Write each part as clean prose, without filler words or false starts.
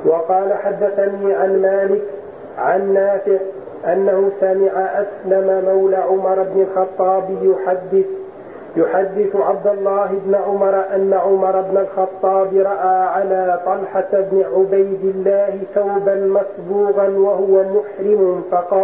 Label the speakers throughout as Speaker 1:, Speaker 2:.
Speaker 1: وقال حدثني عن مالك عن نافع أنه سمع أسلم مولى عمر بن الخطاب يحدث عبد الله بن عمر أن عمر بن الخطاب رأى على طلحة بن عبيد الله ثوبا مصبوغا وهو محرم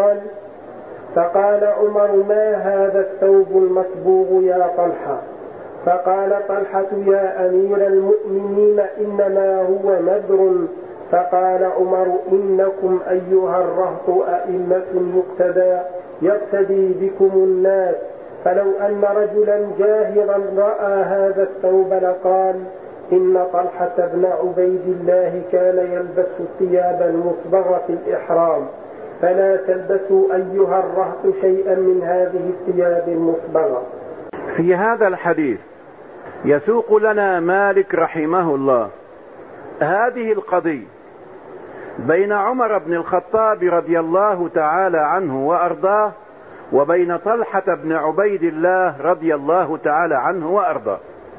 Speaker 1: فقال عمر: ما هذا الثوب المصبوغ يا طلحة؟ فقال طلحة: يا أمير المؤمنين إنما هو نذر. فقال عمر: إنكم أيها الرهط أئمة يقتدي بكم الناس، فلو أن رجلا جاهرا رأى هذا الثوب لقال: إن طلحة بن عبيد الله كان يلبس الثياب المصبغة في الإحرام، فلا تلبسوا أيها الرهط شيئا من هذه الثياب المصبغة.
Speaker 2: في هذا الحديث يسوق لنا مالك رحمه الله هذه القضية بين عمر بن الخطاب رضي الله تعالى عنه وأرضاه وبين طلحة بن عبيد الله رضي الله تعالى عنه وأرضاه.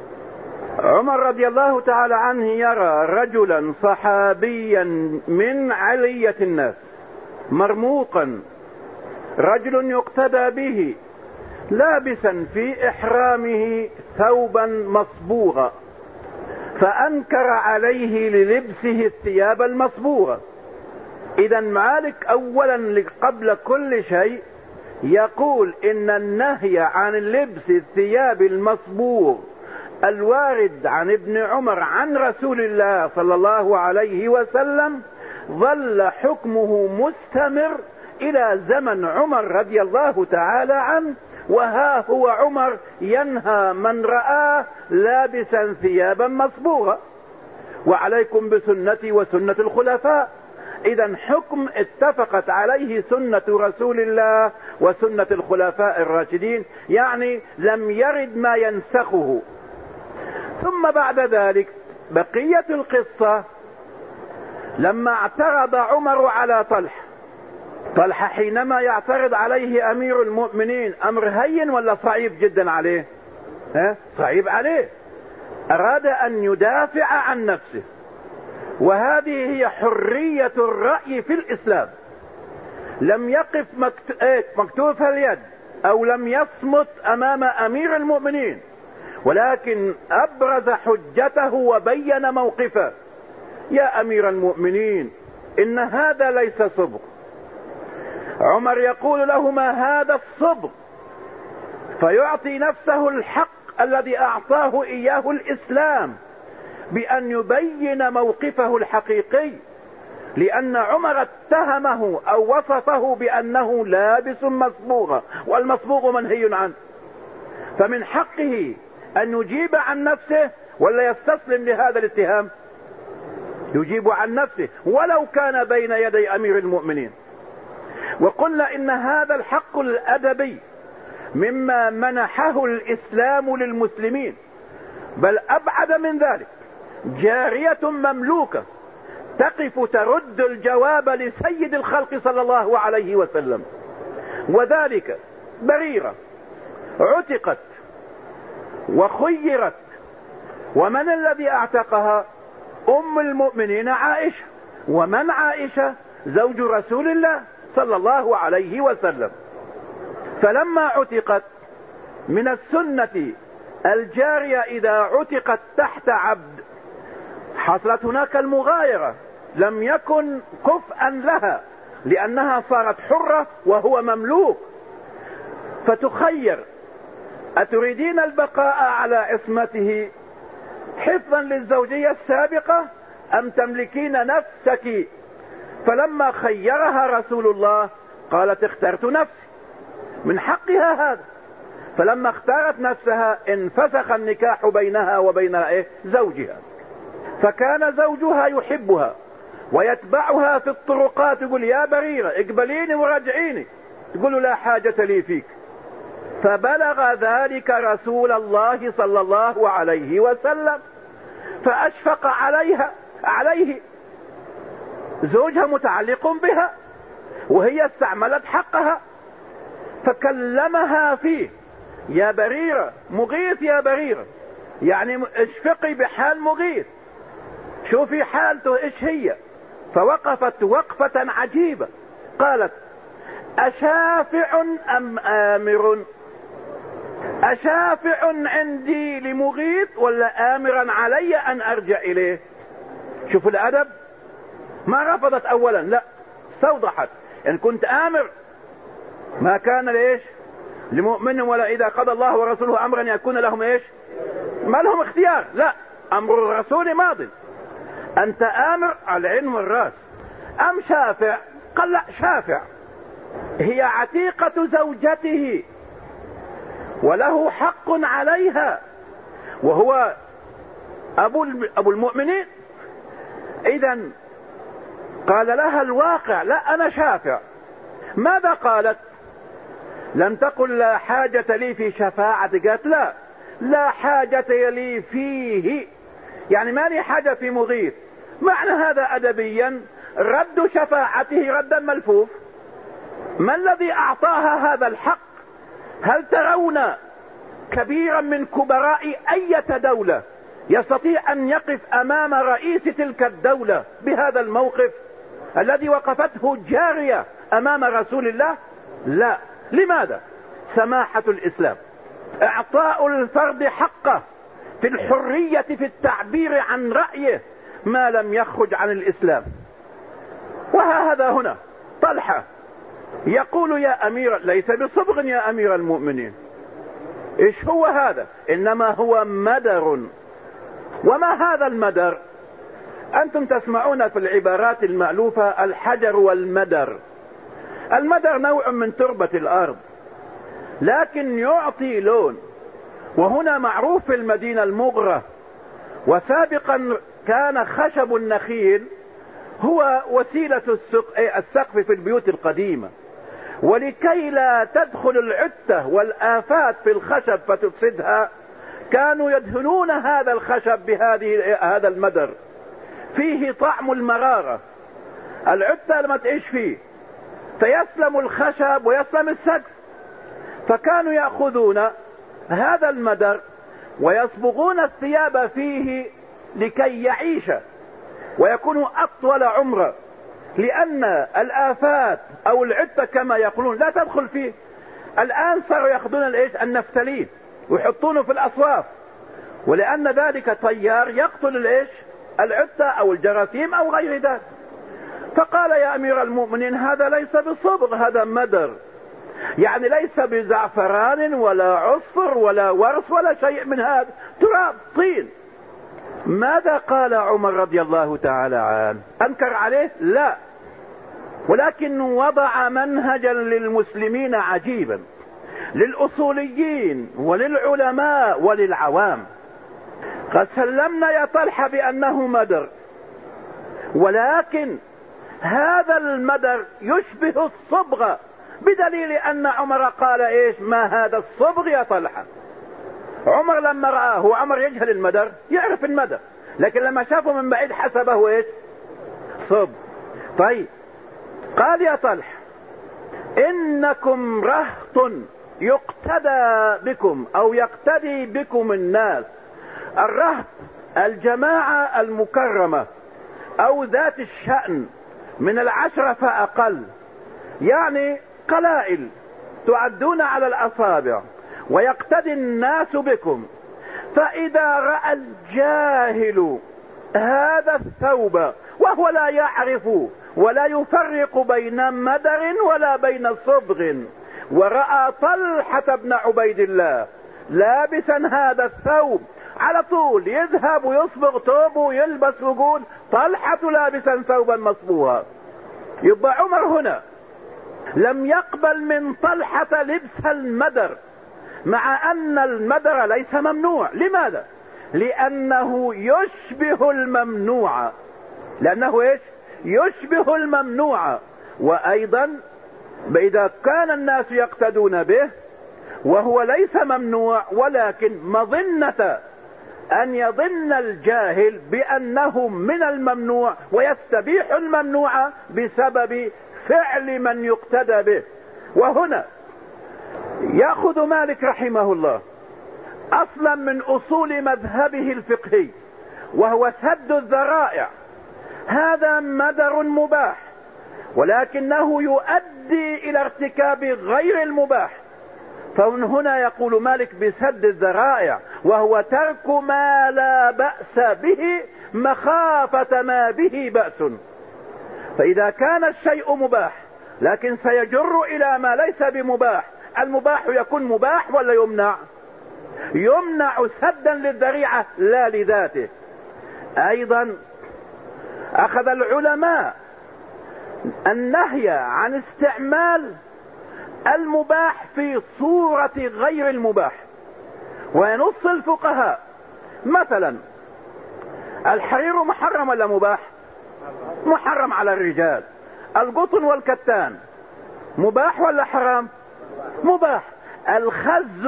Speaker 2: عمر رضي الله تعالى عنه يرى رجلا صحابيا من علية الناس مرموقا، رجل يقتدى به لابسا في إحرامه ثوبا مصبوغا، فأنكر عليه للبسه الثياب المصبوغة. إذا مالك أولا قبل كل شيء يقول إن النهي عن لبس الثياب المصبوغ الوارد عن ابن عمر عن رسول الله صلى الله عليه وسلم ظل حكمه مستمر إلى زمن عمر رضي الله تعالى عنه، وها هو عمر ينهى من رآه لابسا ثيابا مصبوغة. وعليكم بسنتي وسنة الخلفاء. إذا حكم اتفقت عليه سنة رسول الله وسنة الخلفاء الراشدين، يعني لم يرد ما ينسخه. ثم بعد ذلك بقية القصة لما اعترض عمر على طلحة حينما يعترض عليه أمير المؤمنين أمر هين ولا صعيب جدا عليه؟ صعيب عليه. أراد أن يدافع عن نفسه، وهذه هي حرية الرأي في الإسلام. لم يقف مكتوف اليد أو لم يصمت أمام أمير المؤمنين، ولكن أبرز حجته وبين موقفه. يا أمير المؤمنين، إن هذا ليس صبغ. عمر يقول له: ما هذا الصبغ؟ فيعطي نفسه الحق الذي أعطاه إياه الإسلام بأن يبين موقفه الحقيقي، لأن عمر اتهمه أو وصفه بأنه لابس مصبوغا، والمصبوغ منهي عنه، فمن حقه أن يجيب عن نفسه ولا يستسلم لهذا الاتهام؟ يجيب عن نفسه ولو كان بين يدي أمير المؤمنين. وقلنا إن هذا الحق الأدبي مما منحه الإسلام للمسلمين، بل أبعد من ذلك، جارية مملوكة تقف ترد الجواب لسيد الخلق صلى الله عليه وسلم، وذلك بريرة عتقت وخيرت. ومن الذي اعتقها؟ أم المؤمنين عائشة. ومن عائشة؟ زوج رسول الله صلى الله عليه وسلم. فلما عتقت، من السنة الجارية إذا عتقت تحت عبد حصلت هناك المغايرة، لم يكن كفءا لها لأنها صارت حرة وهو مملوك، فتخير: أتريدين البقاء على عصمته حفظا للزوجية السابقة أم تملكين نفسك؟ فلما خيرها رسول الله قالت: اخترت نفسي، من حقها هذا. فلما اختارت نفسها انفسخ النكاح بينها وبين زوجها، فكان زوجها يحبها ويتبعها في الطرقات، يقول: يا بريرة اقبليني ورجعيني، تقول: لا حاجة لي فيك. فبلغ ذلك رسول الله صلى الله عليه وسلم، فأشفق عليه، زوجها متعلق بها وهي استعملت حقها، فكلمها فيه: يا بريرة، مغيث يا بريرة، يعني اشفقي بحال مغيث، شوفي حالته ايش هي، فوقفت وقفة عجيبة، قالت: أشافع أم آمر؟ أشافع عندي لمغيث ولا آمرا علي أن أرجع إليه؟ شوفوا الأدب، ما رفضت أولا، لا، استوضحت. إن كنت آمر ما كان ليش لمؤمن ولا إذا قضى الله ورسوله أمرا يكون لهم إيش؟ ما لهم اختيار، لا، أمر الرسول ماض، أنت آمر على العين والراس. أم شافع؟ قال: لا، شافع، هي عتيقة زوجته وله حق عليها وهو أبو المؤمنين. إذن قال لها الواقع: لا، أنا شافع. ماذا قالت؟ لم تقل لا حاجة لي في شفاعة، قالت: لا حاجة لي فيه، يعني ما لي حاجة في مغيث. معنى هذا أدبيا رد شفاعته ردا ملفوف. ما الذي أعطاها هذا الحق؟ هل ترون كبيرا من كبراء أي دولة يستطيع أن يقف أمام رئيس تلك الدولة بهذا الموقف الذي وقفته جارية أمام رسول الله؟ لا. لماذا؟ سماحة الإسلام، إعطاء الفرد حقه في الحرية في التعبير عن رأيه ما لم يخرج عن الإسلام. وهذا هنا طلحة يقول: يا أمير، ليس بصبغ يا أمير المؤمنين. إيش هو هذا؟ إنما هو مدر. وما هذا المدر؟ أنتم تسمعون في العبارات المألوفة الحجر والمدر. المدر نوع من تربة الأرض لكن يعطي لون، وهنا معروف في المدينة المغرة. وسابقا كان خشب النخيل هو وسيلة السقف في البيوت القديمة، ولكي لا تدخل العتة والآفات في الخشب فتفسدها كانوا يدهنون هذا الخشب هذا المدر، فيه طعم المرارة، العتة لما تعيش فيه فيسلم الخشب ويسلم السقف. فكانوا يأخذون هذا المدر ويصبغون الثياب فيه لكي يعيش ويكون أطول عمرا، لأن الآفات أو العتة كما يقولون لا تدخل فيه. الآن صاروا يأخذون النفتالين ويحطونه في الأصواف، ولأن ذلك طيار يقتل العتة أو الجراثيم أو غير ذلك. فقال: يا أمير المؤمنين، هذا ليس بصبغ، هذا مدر، يعني ليس بزعفران ولا عصفر ولا ورس ولا شيء من هذا، تراب، طين. ماذا قال عمر رضي الله تعالى عنه؟ أنكر عليه؟ لا، ولكن وضع منهجا للمسلمين عجيبا، للأصوليين وللعلماء وللعوام. قد سلمنا يا طلحة بأنه مدر، ولكن هذا المدر يشبه الصبغة، بدليل أن عمر قال: إيش ما هذا الصبغ يا طلحة؟ عمر لما رآه، عمر يجهل المدر، يعرف المدر، لكن لما شافه من بعيد حسبه إيش؟ صبغ. طيب، قال: يا طلحة، إنكم رهط يقتدى بكم أو يقتدي بكم الناس. الرهط الجماعة المكرمة أو ذات الشأن من 10 فأقل، يعني قلائل تعدون على الأصابع، ويقتدي الناس بكم. فإذا رأى الجاهل هذا الثوب وهو لا يعرف ولا يفرق بين مدر ولا بين صبغ، ورأى طلحة بن عبيد الله لابسا هذا الثوب، على طول يذهب ويصبغ ثوبه ويلبس ويقول: طلحة لابسا ثوبا مصبوغا. يبقى عمر هنا لم يقبل من طلحة لبس المدر، مع أن المدر ليس ممنوع. لماذا؟ لأنه يشبه الممنوع، لأنه إيش؟ يشبه الممنوع. وأيضا إذا كان الناس يقتدون به وهو ليس ممنوع، ولكن مظنة أن يظن الجاهل بأنه من الممنوع ويستبيح الممنوع بسبب فعل من يقتدى به. وهنا يأخذ مالك رحمه الله أصلا من أصول مذهبه الفقهي، وهو سد الذرائع، هذا مدر مباح، ولكنه يؤدي إلى ارتكاب غير المباح. فمن هنا يقول مالك بسد الذرائع، وهو ترك ما لا بأس به مخافة ما به بأس. فإذا كان الشيء مباح لكن سيجر إلى ما ليس بمباح، المباح يكون مباح ولا يمنع؟ يمنع سدا للذريعة لا لذاته. أيضا أخذ العلماء النهي عن استعمال المباح في صورة غير المباح، وينص الفقهاء مثلا الحرير محرم ولا مباح؟ محرم على الرجال. القطن والكتان مباح ولا حرام؟ مباح. الخز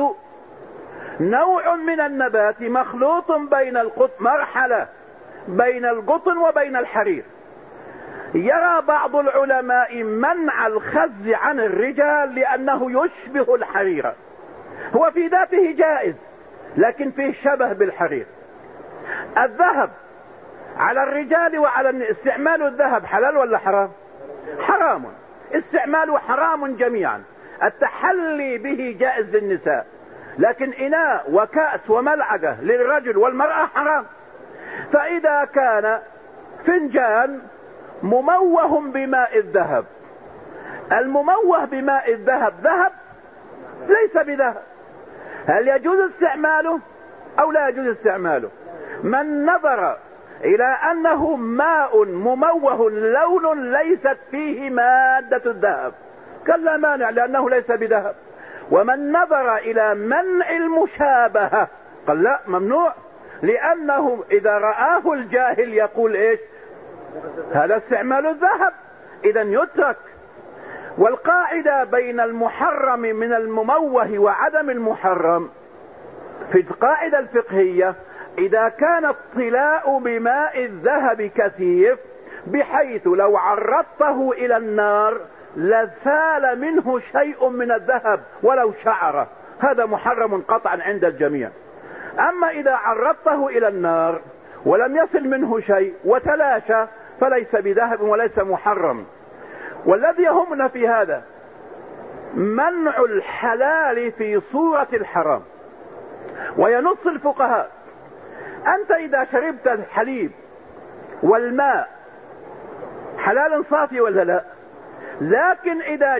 Speaker 2: نوع من النبات مخلوط بين القطن، مرحلة بين القطن وبين الحرير. يرى بعض العلماء منع الخز عن الرجال لأنه يشبه الحرير، هو في ذاته جائز لكن فيه شبه بالحرير. الذهب على الرجال وعلى استعمال الذهب حلال ولا حرام؟ حرام. استعماله حرام جميعا. التحلي به جائز للنساء، لكن إناء وكأس وملعقة للرجل والمرأة حرام. فإذا كان فنجان مموه بماء الذهب، المموه بماء الذهب ذهب ليس بذهب، هل يجوز استعماله أو لا يجوز استعماله؟ من نظر إلى أنه ماء مموه لون ليست فيه مادة الذهب قال لا مانع لأنه ليس بذهب. ومن نظر إلى منع المشابهة قال لا ممنوع، لأنه إذا رآه الجاهل يقول إيش؟ هذا استعمال الذهب، إذا يترك. والقاعدة بين المحرم من المموه وعدم المحرم في القاعدة الفقهية إذا كان الطلاء بماء الذهب كثيف بحيث لو عرضته إلى النار لسال منه شيء من الذهب ولو شعرة، هذا محرم قطعا عند الجميع. أما إذا عرضته إلى النار ولم يصل منه شيء وتلاشى فليس بذهب وليس محرم. والذي يهمنا في هذا منع الحلال في صورة الحرام. وينص الفقهاء أنت إذا شربت الحليب والماء حلال صافي ولا لا؟ لكن إذا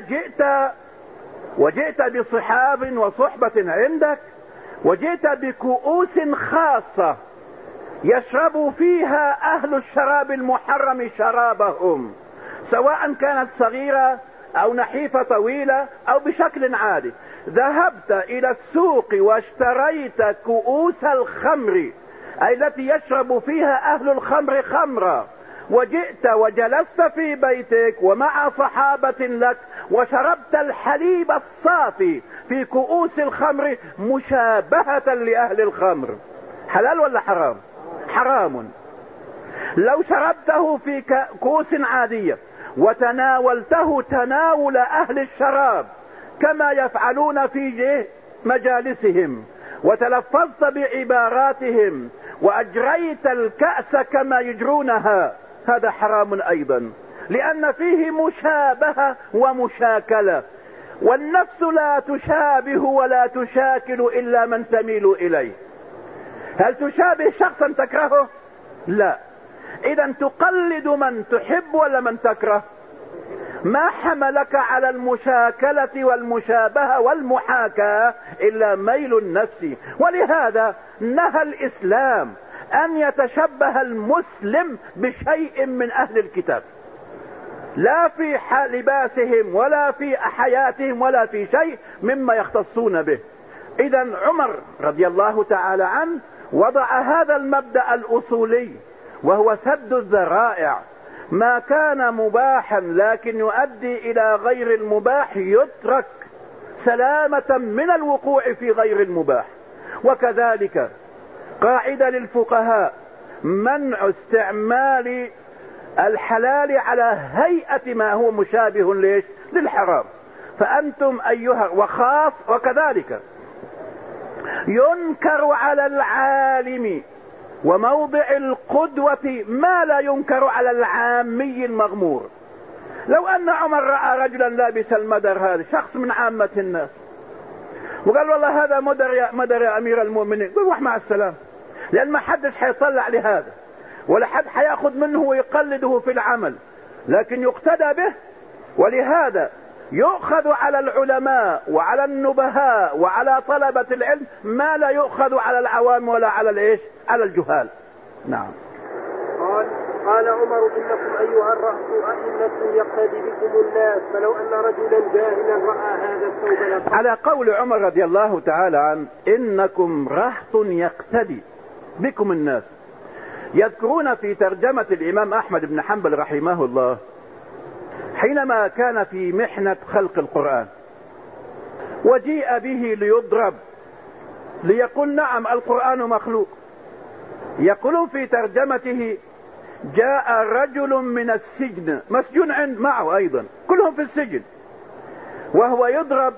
Speaker 2: وجئت بصحاب وصحبة عندك وجئت بكؤوس خاصة يشرب فيها أهل الشراب المحرم شرابهم، سواء كانت صغيرة أو نحيفة طويلة أو بشكل عادي، ذهبت إلى السوق واشتريت كؤوس الخمر أي التي يشرب فيها أهل الخمر خمرا، وجئت وجلست في بيتك ومع صحابة لك وشربت الحليب الصافي في كؤوس الخمر مشابهة لأهل الخمر، حلال ولا حرام؟ حرام. لو شربته في كؤوس عادية وتناولته تناول أهل الشراب كما يفعلون في مجالسهم وتلفظت بعباراتهم وأجريت الكأس كما يجرونها، هذا حرام أيضا، لأن فيه مشابهة ومشاكلة، والنفس لا تشابه ولا تشاكل إلا من تميل إليه. هل تشابه شخصا تكرهه؟ لا. إذا تقلد من تحب ولا من تكره؟ ما حملك على المشاكلة والمشابهة والمحاكاة إلا ميل النفس. ولهذا نهى الإسلام أن يتشبه المسلم بشيء من أهل الكتاب، لا في لباسهم ولا في حياتهم ولا في شيء مما يختصون به. إذا عمر رضي الله تعالى عنه وضع هذا المبدأ الأصولي وهو سد الذرائع، ما كان مباحا لكن يؤدي إلى غير المباح يترك سلامة من الوقوع في غير المباح. وكذلك قاعدة للفقهاء منع استعمال الحلال على هيئة ما هو مشابه ليش؟ للحرام. فأنتم أيها وخاص وكذلك ينكر على العالم وموضع القدوة ما لا ينكر على العامي المغمور. لو ان عمر رأى رجلا لابس المدر، هذا شخص من عامة الناس، وقال والله هذا مدر يا امير المؤمنين، قل روح مع السلام، لان ما حدش حيطلع لهذا ولا حد حياخذ منه ويقلده في العمل، لكن يقتدى به. ولهذا يؤخذ على العلماء وعلى النبهاء وعلى طلبة العلم ما لا يؤخذ على العوام ولا على على الجهال. نعم.
Speaker 1: قال عمر إنكم أيها الرهط أئمة يقتدي بكم الناس، فلو أن رجلا جاهلا رأى هذا الثوب
Speaker 2: على قول عمر رضي الله تعالى عنه إنكم رهط يقتدي بكم الناس. يذكرون في ترجمة الإمام أحمد بن حنبل رحمه الله حينما كان في محنة خلق القرآن وجيء به ليضرب ليقول نعم القرآن مخلوق، يقولون في ترجمته جاء رجل من السجن، مسجون عند معه أيضا، كلهم في السجن، وهو يضرب.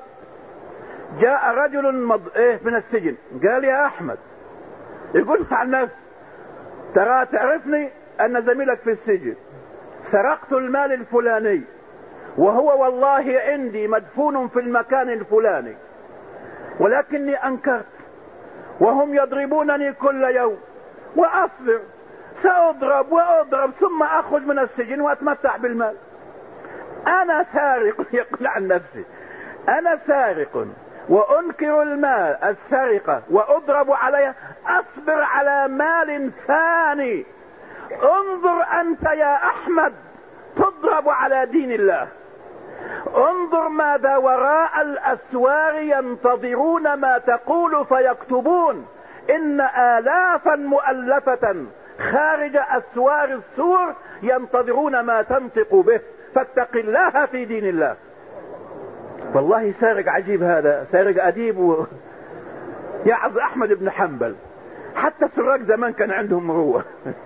Speaker 2: جاء رجل من السجن قال يا أحمد، يقول عن نفسه ترى تعرفني أن زميلك في السجن، سرقت المال الفلاني وهو والله عندي مدفون في المكان الفلاني، ولكني أنكرت وهم يضربونني كل يوم وأصبر، سأضرب وأضرب ثم أخرج من السجن وأتمتع بالمال. أنا سارق، يقول عن نفسي أنا سارق وأنكر المال السرقة وأضرب عليها، أصبر على مال ثاني. انظر أنت يا أحمد تضرب على دين الله، انظر ماذا وراء الأسوار ينتظرون ما تقول فيكتبون، إن آلافا مؤلفة خارج أسوار السور ينتظرون ما تنطق به، فاتق الله في دين الله. والله سارق عجيب، هذا سارق أديب يعظ أحمد بن حنبل، حتى السراق زمان كان عندهم مروة.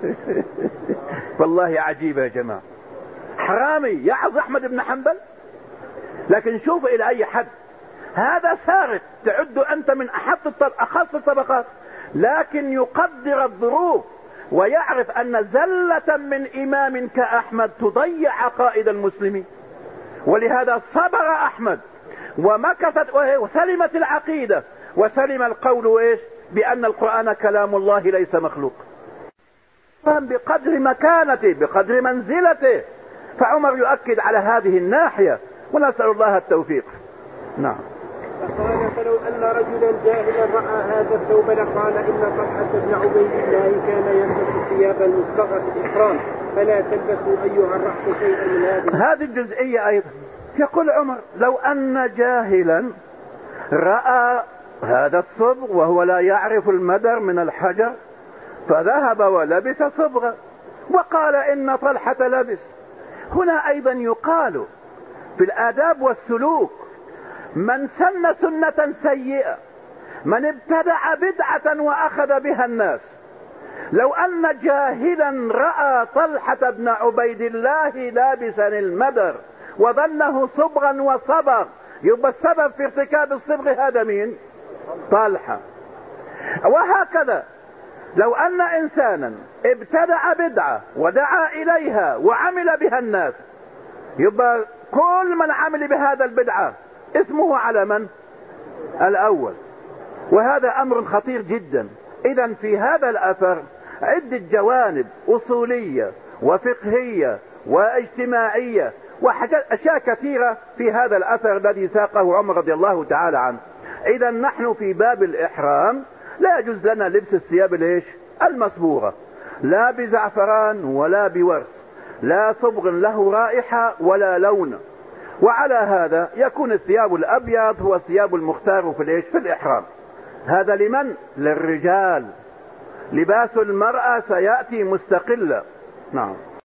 Speaker 2: والله عجيب يا جماعة، حرامي يعظ أحمد بن حنبل. لكن شوف إلى أي حد هذا سارق، تعد أنت من أخص الطبقات، لكن يقدر الظروف ويعرف أن زلة من إمام كأحمد تضيع عقائد المسلمين، ولهذا صبر أحمد ومكثت وسلمت العقيدة وسلم القول بأن القرآن كلام الله ليس مخلوق، بقدر مكانته بقدر منزلته. فعمر يؤكد على هذه الناحية، ونسأل الله التوفيق. نعم.
Speaker 1: فقال فلو أن رجلا جاهلا رأى هذا الثوب لقال إن طلحة بن عبيد الله كان يلبس ثيابا مصبغة الإحرام، فلا تلبسوا أيها الرحل شيئا من
Speaker 2: هذه الجزئية أيضا. يقول عمر لو أن جاهلا رأى هذا الصبغ وهو لا يعرف المدر من الحجر فذهب ولبس صبغة وقال إن طلحة لبس. هنا أيضا يقال في الآداب والسلوك من سن سنة سيئة، من ابتدع بدعة وأخذ بها الناس. لو أن جاهلا رأى طلحة بن عبيد الله لابسا المدر وظنه صبغا وصبغ، يبقى السبب في ارتكاب الصبغ هذا مين؟ طلحة. وهكذا لو أن إنسانا ابتدع بدعة ودعا إليها وعمل بها الناس، يبقى كل من عمل بهذا البدعة اسمه على من؟ الأول. وهذا أمر خطير جدا. إذن في هذا الأثر عدة جوانب أصولية وفقهية واجتماعية وأشياء كثيرة في هذا الأثر الذي ساقه عمر رضي الله تعالى عنه. إذن نحن في باب الإحرام لا يجوز لنا لبس الثياب المصبوغة، لا بزعفران ولا بورس، لا صبغ له رائحة ولا لون. وعلى هذا يكون الثياب الأبيض هو الثياب المختار في الإحرام. هذا لمن؟ للرجال. لباس المرأة سيأتي مستقلا. نعم.